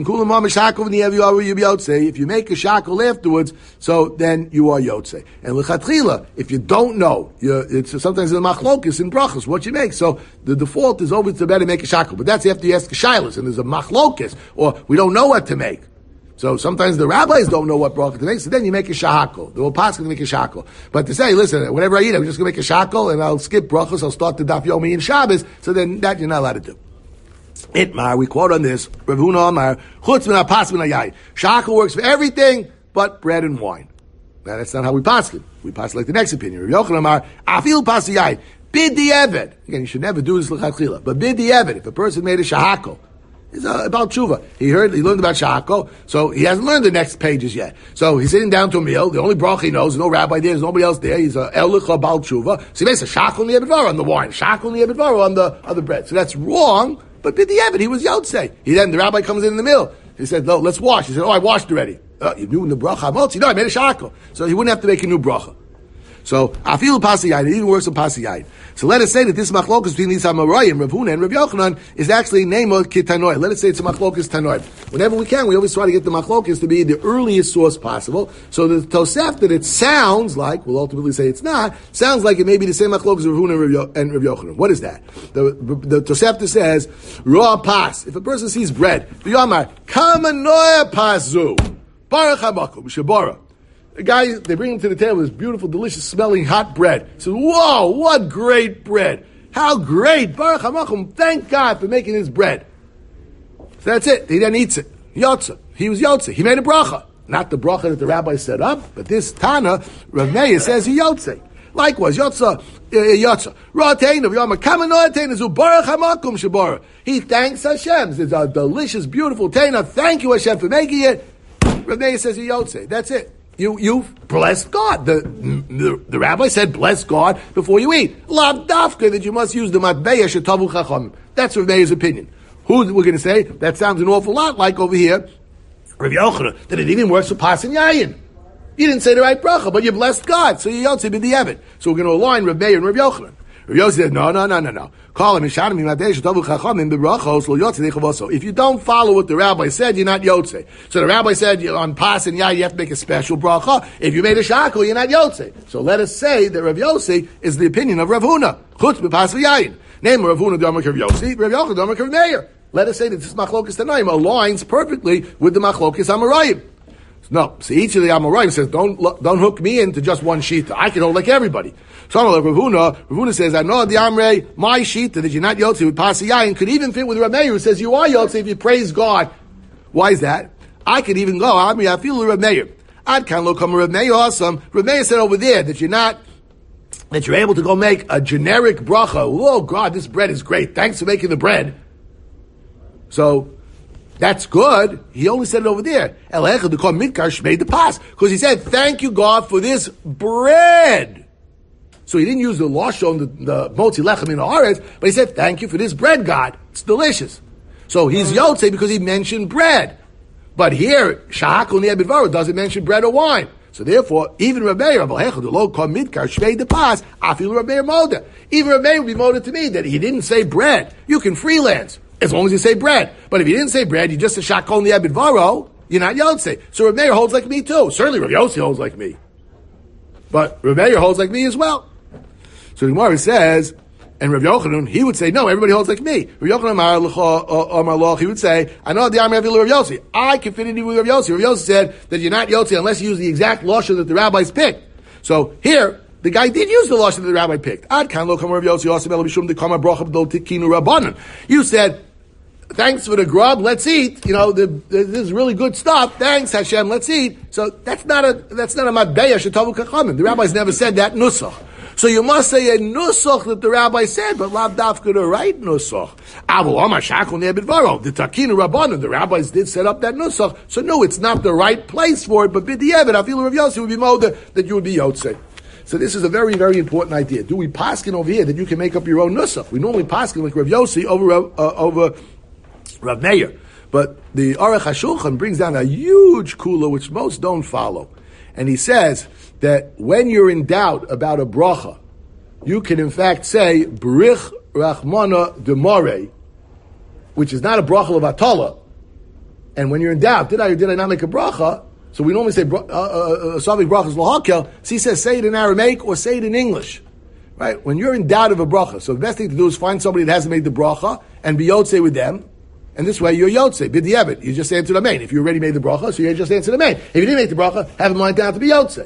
If you make a shackle afterwards, so then you are yotze. And l'chatchila, if you don't know, you, it's sometimes in the machlokis in brachos what you make. So the default is always to better make a shackle, but that's after you ask a shilas, and there's a machlokis, or we don't know what to make. So sometimes the rabbis don't know what bracha to make, so then you make a shahakol. The will pass to make a shahakol. But to say, listen, whenever I eat, I'm just going to make a shahakol, and I'll skip brachos, I'll start the daf yomi and Shabbos, so then that you're not allowed to do. Itmar, we quote on this, Rav Huna Amar, chutz min ha-pas min ha-yayin. Shahakol works for everything but bread and wine. Now that's not how we pass it. We pass like the next opinion. Rav Yochanan Amar, afil pas yayin. Bid the eved. Again, you should never do this l'chatchila, but bid the eved. If a person made a shahakol, it's uh, about tshuva. He heard, he learned about shahakol, so he hasn't learned the next pages yet. So he's sitting down to a meal. The only bracha he knows, no rabbi there, there's nobody else there. He's a elicha bal tshuva. So he makes a shahakol niyabedvaro on the wine, shahakol niyabedvaro on the on the bread. So that's wrong. But bid the eved, he was yotzei. He then the rabbi comes in in the meal. He said, "No, let's wash." He said, "Oh, I washed already." Uh, you knew in the bracha motzi. No, I made a shahakol, so he wouldn't have to make a new bracha. So afilu pasiyayin, it even works on pasiyayin. So let us say that this machlokas between these Amoraim, Rav Huna and Rav Yochanan, is actually name of kitanoy. Let us say it's a machlokas tanoy. Whenever we can, we always try to get the machlokas to be the earliest source possible. So the Tosef that it sounds like, we'll ultimately say it's not, sounds like it may be the same machlokas of Rav Huna and Rav Yochanan. What is that? The, the Tosefta says, raw pas. If a person sees bread, v'yamar kamanoya pasu baruch hamakom shabara. The guy, they bring him to the table with this beautiful, delicious smelling hot bread. He says, whoa, what great bread. How great. Baruch HaMachum, thank God for making this bread. So that's it. He then eats it. Yotze. He was Yotze. He made a bracha. Not the bracha that the rabbi set up, but this Tana, Rav Meir says he Yotze. Likewise, Yotze, Yotze. Ra'ateinu, v'yamar, kamano'ateinu, zu Baruch HaMachum shabara. He thanks Hashem. It's a delicious, beautiful Tana. Thank you, Hashem, for making it. Rav Meir says he Yotze. That's it. You, you've blessed God. The, the, the rabbi said, bless God before you eat. Lav dafka, that you must use the matbeya shetavu chacham. That's Rav Meir's opinion. Who we're going to say, that sounds an awful lot like over here, Rav Yochanan, that it even works for pas and yayin. You didn't say the right bracha, but you blessed God, so you yotze b'di'evet. So we're going to align Rav Meir and Rav Yochanan. Rav Yochanan said, no, no, no, no, no. Call him, if you don't follow what the rabbi said, you're not yotze. So the rabbi said, on pas and yayin, you have to make a special bracha. If you made a shakol, you're not yotze. So let us say that Rav Yossi is the opinion of Rav Huna. Chutz b'pas v'yayin. Name Rav Huna d'amar Rav Yossi, Rav Yochanan d'amar Rav Meir. Let us say that this machlokas tanaim aligns perfectly with the machlokas amoraim. No, so each of the amoraim says, don't don't hook me into just one shita. I can hold like everybody. So like Rav Huna, Rav Huna says, I know the amrei, my shita that you're not yotze with pas yayin could even fit with Rav Meir who says you are yotze if you praise God. Why is that? I could even go. I mean, I feel Rav Meir. I'd kind of look come Rav Meir awesome. Rav Meir said over there that you're not. That you're able to go make a generic bracha. Oh God, this bread is great. Thanks for making the bread. So, that's good. He only said it over there. Made the pas. Because he said, thank you God for this bread. So he didn't use the lashon, the, the motzi lechem in the haaretz, but he said, thank you for this bread, God. It's delicious. So he's yotze because he mentioned bread. But here, shahakol ni'abidvaro doesn't mention bread or wine. So therefore, even Rav Meir, even Rav Meir would be moda to me that he didn't say bread. You can freelance, as long as you say bread. But if you didn't say bread, you just say shahakol ni'abidvaro, you're not yotze. So Rav Meir holds like me too. Certainly Rav Yossi holds like me. But Rav Meir holds like me as well. So the Gemara says, and Rav Yochanan, he would say, no, everybody holds like me. Rav Yochanan, he would say, I know the Amar Rav Yossi. I can fit in with Rav Yossi. Rav Yossi said that you're not Yossi unless you use the exact lashon that the rabbis picked. So here, the guy did use the lashon that the rabbi picked. Ad kan lo kamar Rav Yossi, also bela b'shum de kamar bracha b'dol tikinu rabbanan. You said, thanks for the grub, let's eat. You know, the, the, this is really good stuff. Thanks, Hashem, let's eat. So that's not a, that's not a matbeya shetavu kachamim. The rabbis never said that nusach. So you must say a nusach that the rabbi said, but lav dafka the right nusach. Avu amar shakol ne'abidvaro. The takinu rabbanon. The rabbis did set up that nusach. So no, it's not the right place for it, but b'di'evet, I feel Rav Yossi would be moda that you would be yotze. So this is a very, very important idea. Do we paskin over here that you can make up your own nusach? We normally paskin like Rav Yossi over, uh, over Rav Meir. But the Aruch HaShulchan brings down a huge kula which most don't follow. And he says that when you're in doubt about a bracha, you can in fact say, Brich Rachmana Demare, which is not a bracha of atala, and when you're in doubt, did I or did I not make a bracha? So we normally say uh, uh, Savik brachas lahakel. So he says, say it in Aramaic or say it in English, right? When you're in doubt of a bracha, so the best thing to do is find somebody that hasn't made the bracha and be yotzei with them, and this way you're yotzei b'di'evet. You just answer the main. If you already made the bracha, so you just answer the main. If you didn't make the bracha, have him line down to be yotzei.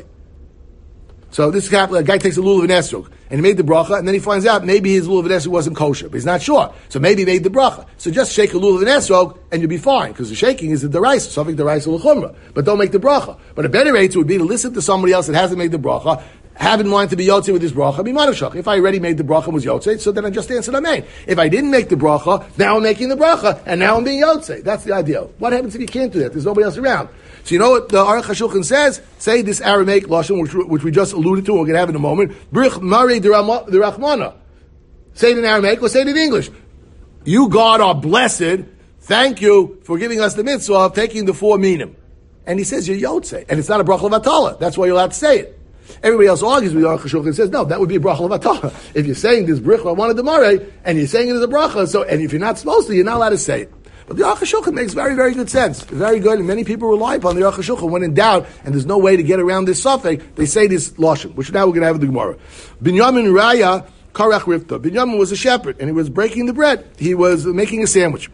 So this is a guy takes a lulav and esrog, and he made the bracha, and then he finds out maybe his lulav and esrog wasn't kosher, but he's not sure. So maybe he made the bracha. So just shake a lulav and esrog, and you'll be fine, because the shaking is the deraisa, something deraisa l'chumra. But don't make the bracha. But a better rate would be to listen to somebody else that hasn't made the bracha, have in mind to be yotzei with his bracha, be manashach. If I already made the bracha and was yotzei, so then I just answered amen. If I didn't make the bracha, now I'm making the bracha, and now I'm being yotzei. That's the idea. What happens if you can't do that? There's nobody else around. So you know what the Aruch HaShulchan says? Say this Aramaic lashon, which, which we just alluded to, we're going to have in a moment. Brich Mari D'Rachmana. Say it in Aramaic or say it in English. You, God, are blessed. Thank you for giving us the mitzvah of taking the four minim. And he says you're yotzei. And it's not a bracha of atala. That's why you're allowed to say it. Everybody else argues with the Aruch HaShulchan and says, no, that would be a bracha of atala. If you're saying this brich wanted the mare, and you're saying it as a bracha, so, and if you're not supposed to, you're not allowed to say it. But the Aruch HaShulchan makes very, very good sense. Very good, and many people rely upon the Aruch HaShulchan when in doubt, and there's no way to get around this suffix, they say this lashon, which now we're going to have in the Gemara. Binyamin Raya Karach Rifta. Binyamin was a shepherd, and he was breaking the bread. He was making a sandwich.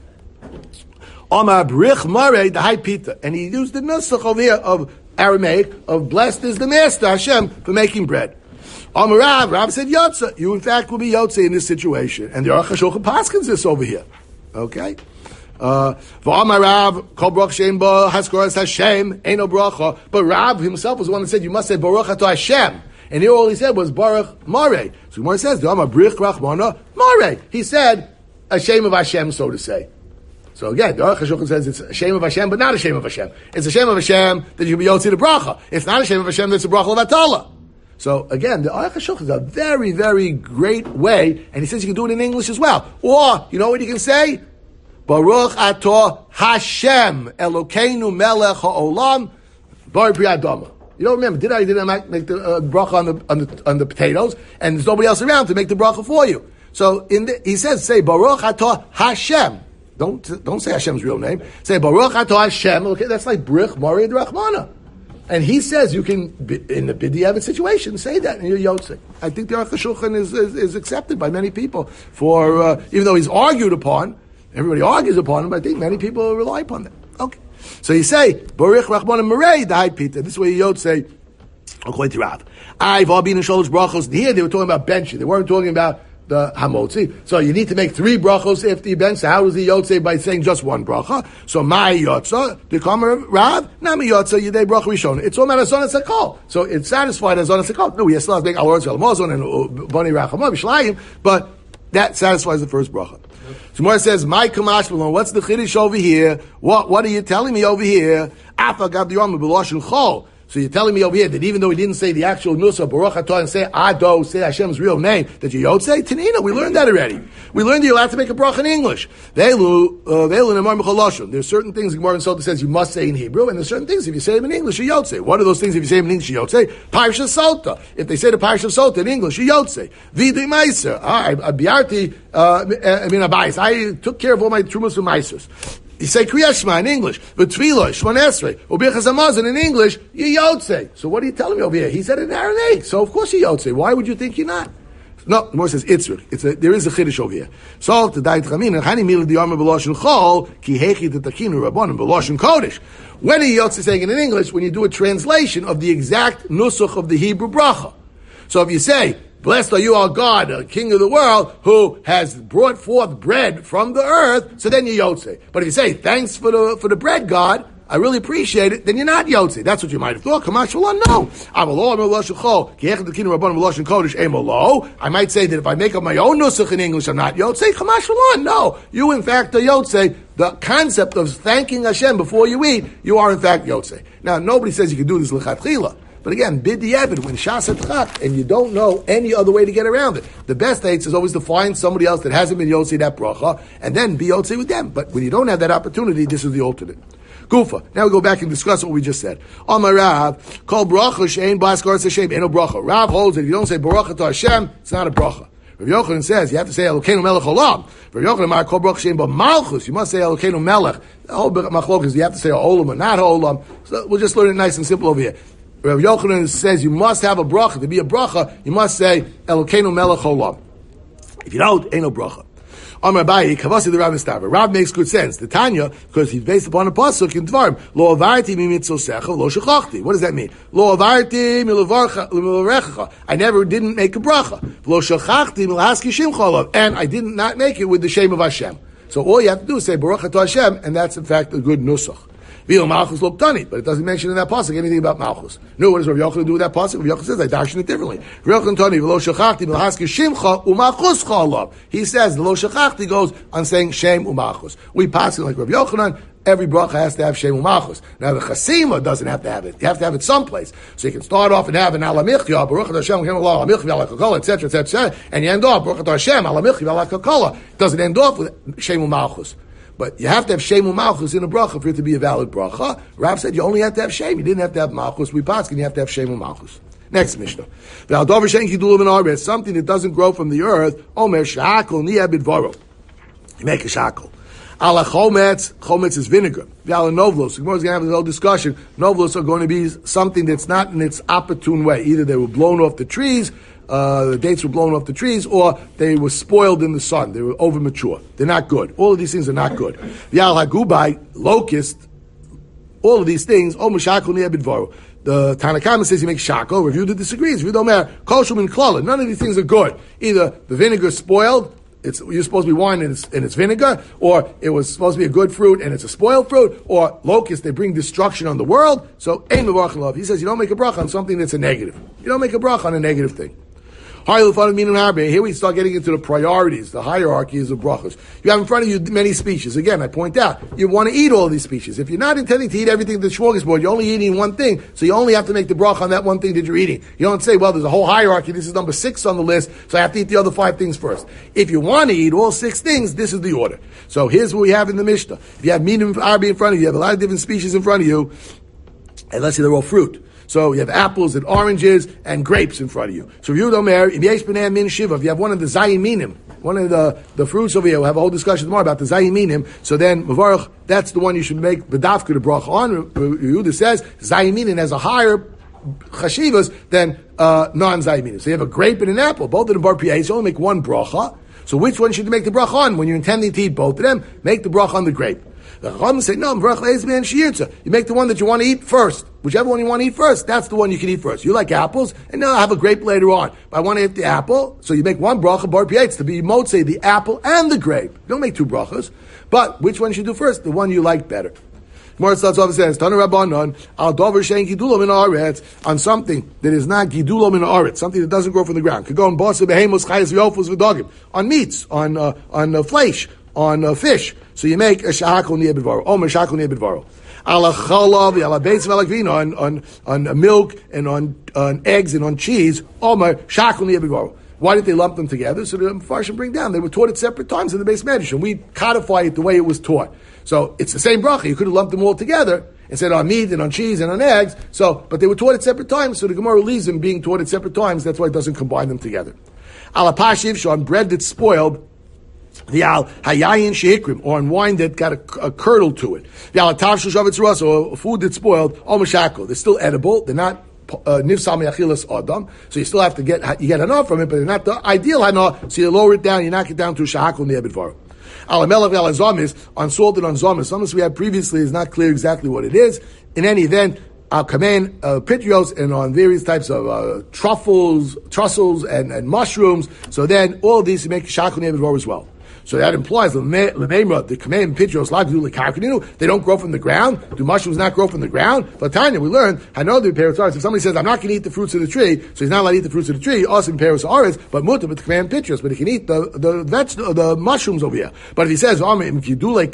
Amar Brich Mare, the high pita, and he used the nusach over here of Aramaic, of blessed is the master, Hashem, for making bread. Amar Rav, Rav said Yotza. You in fact will be Yotze in this situation. And the Aruch HaShulchan paskins this over here. Okay? Uh, V'amarav kol brach shem ba haskoras Hashem eino bracha. But Rav himself was the one that said you must say Baruch Ato Hashem, and here all he said was Baruch Mare. So Gemara says the Amar Brich Rachmana Mare. He said a shame of Hashem, so to say. So again, the Aruch HaShulchan says it's a shame of Hashem, but not a shame of Hashem. It's a shame of Hashem that you can be yotzi the bracha. It's not a shame of Hashem that's a bracha of Atala. So again, the Aruch HaShulchan is a very, very great way, and he says you can do it in English as well. Or you know what you can say? Baruch Ato Hashem Elokeinu Melech HaOlam Bar Pri Adama. You don't remember? Did I did I make the uh, bracha on the, on the on the potatoes, and there's nobody else around to make the bracha for you? So in the, he says, say Baruch Ato Hashem. Don't don't say Hashem's real name. Say Baruch Ato Hashem. Okay, that's like Brich Mari D'Rachmana. And he says you can, in the B'di'evet situation, say that and you're yotzei. I think the Aruch HaShulchan is, is is accepted by many people for uh, even though he's argued upon. Everybody argues upon him, but I think many people rely upon that. Okay. So you say, Baruch Rachmana Marei, the high pita. This way you say, according to Rav. I've all been in Sholosh brachos. Here they were talking about benching. They weren't talking about the hamotzi. So you need to make three brachos after you bench. So how does the yotzei by saying just one bracha? So my yotza, the comer Rav, nami yotza, yidei bracha rishon. It's all about azon sekol. So it's satisfied as azon sekol. No, we still have to make our words velmozon and bani rachama b'shlayim, but that satisfies the first bracha. So Gemara says, "My kamash belong. What's the chiddush over here? What What are you telling me over here? Afa gab diyom b'loshin chol. So you're telling me over here that even though he didn't say the actual nusach Baruch Atah and say Ado, say Hashem's real name, that you yotzei Tanina. We learned that already. We learned that you're allowed to make a bracha in English. Veilu veilu nemar mechaloshin. There's certain things the Gemara and Sota says you must say in Hebrew, and there's certain things if you say them in English you yotzei. What are those things if you say them in English you yotzei? Parsha Sota. If they say the Parsha Sota in English you yotzei. V'di meiser. I biarti min abayis. I took care of all my trumas from meisers. You say Kriyat Shema in English, but Tefillah, Shmon Esrei, or Birchas Hamazon in English, you yotzei. So what are you telling me over here? He said it in Aramaic, so of course you yotzei. Why would you think you're not? No, the more says Itzrich. It's a, there is a chiddush over here. So the Dait Chamin and Hani Mila Diyarma B'Loshin Chol Ki Hechi T'Takinu Rabbanim B'Loshin Kodesh. When are you yotzei saying it in English? When you do a translation of the exact nusach of the Hebrew bracha. So if you say, blessed are you, our God, the King of the world, who has brought forth bread from the earth, so then you yotzei. But if you say, thanks for the for the bread, God, I really appreciate it, then you're not yotzei. That's what you might have thought. I might say that if I make up my own nusach in English, I'm not yotzei. No, you in fact are yotzei. The concept of thanking Hashem before you eat, you are in fact yotzei. Now, nobody says you can do this lechatchila. But again, b'di'evet, when shas etchak, and you don't know any other way to get around it. The best eights is always to find somebody else that hasn't been yotzei that bracha, and then be yotzei with them. But when you don't have that opportunity, this is the alternate. Gufa. Now we go back and discuss what we just said. Amar Rav, call bracha she'ein b'askaras Hashem, ain't no bracha. Rav holds that if you don't say bracha to Hashem, it's not a bracha. Rav Yochanan says you have to say Elokeinu Melech Olam. Rav Yochanan Mar Kol Baruch Shem B'Malchus. You must say Elokeinu Melech. The whole machlokes, you have to say Olam or not Olam. So we'll just learn it nice and simple over here. Rav Yochanan says you must have a bracha. To be a bracha, you must say Elokeinu Melech Olam. If you don't, ain't no bracha. Amar Abaye, Kavasi the Rav Mistaver. Rav makes good sense. The Tanya, because he's based upon a pasuk in Dvarim. Lo avarti mi mitzosecha, lo shechachti. What does that mean? Lo avarti mi levarecha. I never didn't make a bracha. Lo shechachti mi lahaski shimcha alav. And I did not make it with the shame of Hashem. So all you have to do is say Baruch Atah Hashem, and that's in fact a good nusach. V'il Malchus lo ptani, but it doesn't mention in that pasuk anything about Malchus. No, what does Rav Yochanan do with that pasuk? Rav Yochanan says, I darshan it differently. Rav Yochanan tani, v'lo shechachti v'lahaski shimcha u'malchus chalav. He says, the lo shechachti goes on saying shem u'malchus. We pass it like Rav Yochanan, every bracha has to have shem u'malchus. Now the chasima doesn't have to have it. You have to have it someplace. So you can start off and have an alamichya, Baruch Atah Hashem, alamichya, alakakala, et cetera, et cetera, and you end off, Baruch Atah Hashem, alamichya, alakakala. It doesn't end off with shem u'malchus. But you have to have Shem u'Malchus in a bracha for it to be a valid bracha. Rav said you only have to have Shem. You didn't have to have Malchus. We paskin, you have to have Shem u'Malchus. Next Mishnah. Something that doesn't grow from the earth. Omer shakol niya bidvaro. You make a shakol. Ala chometz. Chometz is vinegar. V'ala novlos. We're going to have this whole discussion. Novlos are going to be something that's not in its opportune way. Either they were blown off the trees, Uh, the dates were blown off the trees, or they were spoiled in the sun. They were over mature. They're not good. All of these things are not good. Yal hagubai, locust, all of these things, oh mashakol niya bidvaro. The Tanakama says you make shakol. Review that disagrees. Review don't matter. Kol shum in klala. None of these things are good. Either the vinegar is spoiled, it's, you're supposed to be wine and it's, and it's vinegar, or it was supposed to be a good fruit and it's a spoiled fruit, or locust, they bring destruction on the world. So, ein mevarach love. He says you don't make a bracha on something that's a negative. You don't make a bracha on a negative thing. Here we start getting into the priorities, the hierarchies of brachos. You have in front of you many species. Again, I point out, you want to eat all of these species. If you're not intending to eat everything that's smorgasbord, you're only eating one thing, so you only have to make the bracha on that one thing that you're eating. You don't say, well, there's a whole hierarchy, this is number six on the list, so I have to eat the other five things first. If you want to eat all six things, this is the order. So here's what we have in the Mishnah. If you have minim arbi in front of you, you have a lot of different species in front of you, and let's say they're all fruit. So you have apples and oranges and grapes in front of you. So if you don't marry, if you have one of the zayin minim, one of the, the fruits over here, we'll have a whole discussion tomorrow about the zayin minim. So then, mavarach, that's the one you should make bedafka the bracha on. Yehuda says zayin minim has a higher chashivas than uh, non-zayin minim. So you have a grape and an apple, both of them bar piyah. So only make one bracha. So which one should you make the bracha on? When you're intending to eat both of them, make the bracha on the grape. The Chacham say, no, you make the one that you want to eat first. Whichever one you want to eat first, that's the one you can eat first. You like apples, and now I have a grape later on. But I want to eat the apple, so you make one bracha, bar pietz, to be motzei, the apple and the grape. You don't make two brachas. But which one should you do first? The one you like better. Gemara starts off and says, Tana Rabbanon, al dover shein gidulo min haaretz, on something that is not gidulo min haaretz, something that doesn't grow from the ground. Could go on basa behemos chayes v'yofos v'dogim, on meats, on uh, on uh, flesh, on uh, fish. So you make a shahakol niya bidvaro. Oh, shahakol niya bidvaro. Ala chalav, ala beitz v'alakvina, on on on milk and on on eggs and on cheese. Omer shahakol niya bidvaro. Why did they lump them together? So the Mepharshim bring down. They were taught at separate times in the base medrash, and we codify it the way it was taught. So it's the same bracha. You could have lumped them all together and said on meat and on cheese and on eggs. So, but they were taught at separate times. So the Gemara leaves them being taught at separate times. That's why it doesn't combine them together. Ala pashiv, so on bread that's spoiled. The al hayayin shehikrim, or on wine that got a, a curdle to it. The al tavshul shavitz ras, or food that's spoiled. Al mashako, they're still edible. They're not nifsal me'achilas adam. So you still have to get you get enough from it, but they're not the ideal hana. So you lower it down, you knock it down to shahakol ne'abidvar. Al melech al zamis, on salt and on zamis. Zamis we had previously is not clear exactly what it is. In any event, Al kamen uh, pitrios, and on various types of uh, truffles, trussels, and, and mushrooms. So then all of these you make shahakol ne'abidvar as well. So that implies the kameim pitros lagdu lekarkaninu. They don't grow from the ground. Do mushrooms not grow from the ground? But Tanya, we learned I know the peros aretz. If somebody says I'm not going to eat the fruits of the tree, so he's not allowed to eat the fruits of the tree. Also in peros aretz, but mutar but the kameim pitros, but he can eat the the vegetables, the mushrooms over here. But if he says he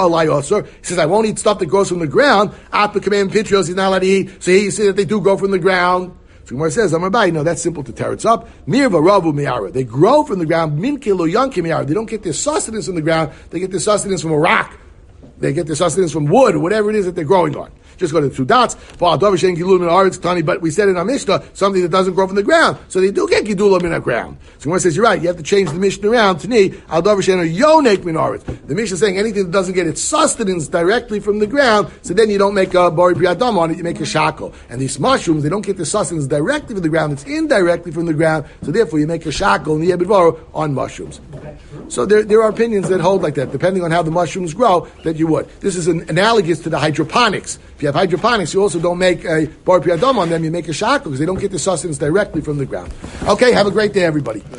says I won't eat stuff that grows from the ground. At the kameim pitros, he's not allowed to eat. So he says that they do grow from the ground. So Gemara says, "Amar no, that's simple to tear it up. Mirva ravu miara. They grow from the ground. Min kilo yanki miara. They don't get their sustenance from the ground. They get their sustenance from a rock. They get their sustenance from wood or whatever it is that they're growing on. just go to two dots. But we said in our Mishnah, something that doesn't grow from the ground. So they do get Gidula min ground. So Gemara says, you're right, you have to change the Mishnah around. Tani, al davar she'eino yonek min haaretz. The Mishnah is saying anything that doesn't get its sustenance directly from the ground, so then you don't make a bari priyadam on it, you make a shackle. And these mushrooms, they don't get the sustenance directly from the ground, it's indirectly from the ground, so therefore you make a shackle in the Yebidvaro on mushrooms. So there, there are opinions that hold like that, depending on how the mushrooms grow, that you would. This is an, analogous to the hydroponics. If you have hydroponics, you also don't make a bar priyadam on them, you make a shackle, because they don't get the sustenance directly from the ground. Okay, have a great day, everybody.